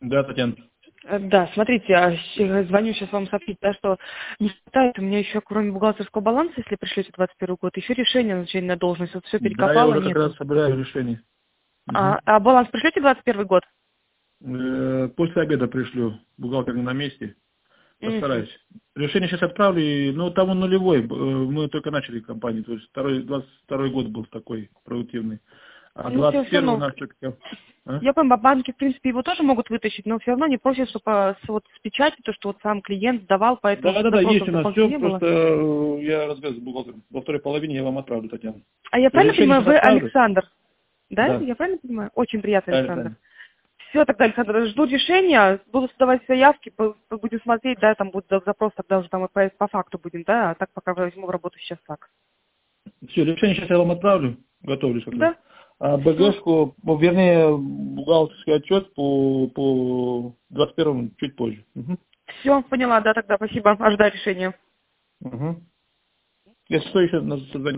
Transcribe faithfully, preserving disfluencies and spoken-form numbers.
Да, Татьяна. Э, Да, смотрите, я щ- звоню сейчас вам сообщить, да, что не хватает у меня еще, кроме бухгалтерского баланса, если пришлете двадцать первый год, еще решение о назначении на должность. Вот все Да, я перекопало, уже как раз нету. собираю решение. А, Мгм. а баланс пришлете двадцать первый год? Э, После обеда пришлю. Бухгалтер не на месте. Мгм. Постараюсь. Решение сейчас отправлю, и, ну, там он нулевой. Б- э, Мы только начали компанию. То есть второй, двадцать второй год был такой продуктивный. А Ну, все, двадцать все первый у равно. нас только... А? Я понимаю, банки, в принципе, его тоже могут вытащить, но все равно не просят, чтобы с, вот, с печати, то, что вот сам клиент сдавал, поэтому Да, да, да, есть запросов у нас дополнительно все, не было. просто э, я разговариваю с бухгалтером. Во второй половине я вам отправлю, Татьяна. А я правильно Решение понимаю, сейчас вы отправлю? Александр? Да, Да, я правильно понимаю? Очень приятно, правильно, Александр. правильно. Все, тогда, Александр, жду решения, буду создавать все явки, по- по- будем смотреть, да, там будет запрос, тогда уже там и по, по факту будем, да, а так пока возьму в работу сейчас так. Все, решение сейчас я вам отправлю, готовлюсь как раз. Да? А Все. БГшку, ну, вернее, бухгалтерский отчет по, по двадцать первому чуть позже. Угу. Все, поняла, да, тогда, спасибо, ожидаю решения. Угу. Если что, еще